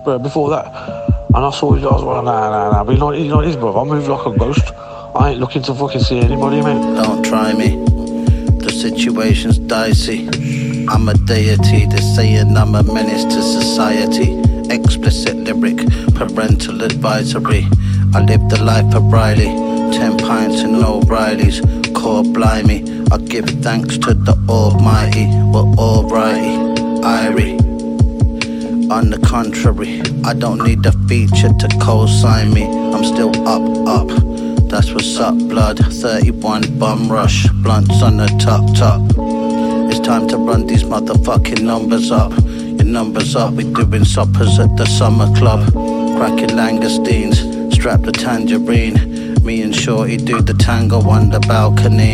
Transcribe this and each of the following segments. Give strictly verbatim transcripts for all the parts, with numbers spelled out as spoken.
uh, before that. And I saw his eyes, well, nah, nah, nah, but you know, you know what it is, bro, I move like a ghost. I ain't looking to fucking see anybody, mate. Don't try me, the situation's dicey. I'm a deity, they're saying I'm a menace to society. Explicit lyric, parental advisory. I live the life of Riley, ten pints and no Rileys. Core blimey, I give thanks to the Almighty. We're alrighty, Irie. On the contrary, I don't need a feature to co-sign me. I'm still up, up, that's what's up, blood. Thirty-one bum rush, blunts on the top, top. It's time to run these motherfucking numbers up. Your numbers up, we doing suppers at the summer club. Cracking langoustines, strap the tangerine. Me and Shorty do the tango on the balcony.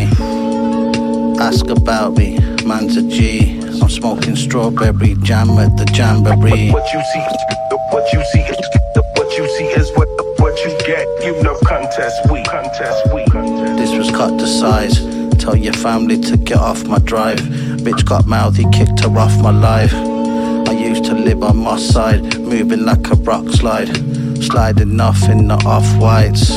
Ask about me, man's a G. I'm smoking strawberry jam at the jamboree. What you see, what you see, what you see is what what you get. You know, contest we, contest we. This was cut to size. Tell your family to get off my drive. Bitch got mouthy, kicked her off my life. I used to live on my side, moving like a rock slide, sliding off in the off-whites.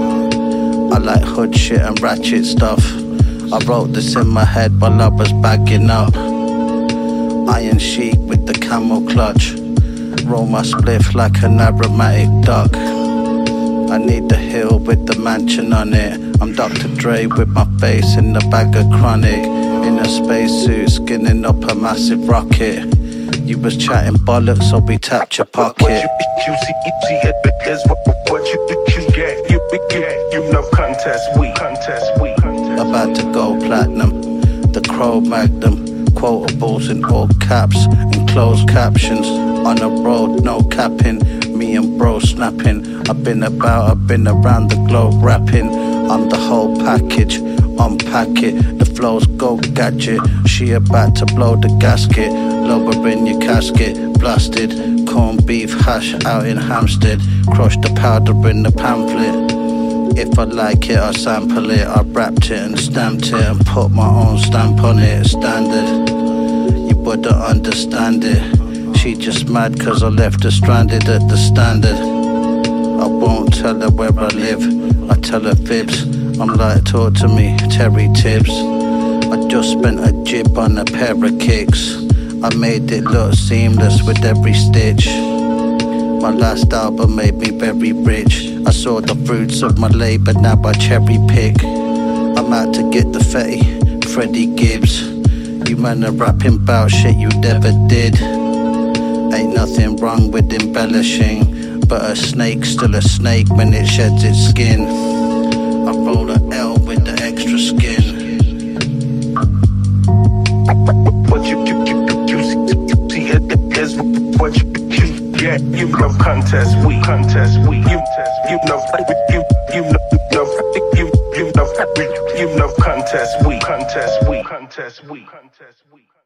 I like hood shit and ratchet stuff. I wrote this in my head while I was bagging up. Iron chic with the camel clutch. Roll my spliff like an aromatic duck. I need the hill with the mansion on it. I'm Doctor Dre with my face in the bag of chronic. In a spacesuit, skinning up a massive rocket. You was chatting bollocks, so we tapped your pocket. What you, you see, you see it is what, what you, you get. You get, you know, contest we, contest we. About to go platinum, the Crow Magnum. Quotables in all caps and closed captions. On the road, no capping. Me and bro snapping. I've been about, I've been around the globe rapping. I'm the whole package, unpack it. The flows go gadget. She about to blow the gasket. Lower in your casket, blasted. Corned beef hash out in Hampstead. Crush the powder in the pamphlet. If I like it, I sample it. I wrapped it and stamped it and put my own stamp on it. Standard, you wouldn't understand it. She just mad cause I left her stranded at the Standard. I won't tell her where I live, I tell her fibs. I'm like, talk to me, Terry Tibbs. I just spent a jib on a pair of kicks. I made it look seamless with every stitch. My last album made me very rich. I saw the fruits of my labour, now I cherry pick. I'm out to get the fatty, Freddie Gibbs. You man are rapping about shit you never did. Ain't nothing wrong with embellishing, but a snake's still a snake when it sheds its skin. I roll a L with the extra skin. What you, you, you, you see it is what you, you get. You know, contest we, contest we. You, you know, you, you know, you, you know, you know, contest we, contest we, contest we, contest we.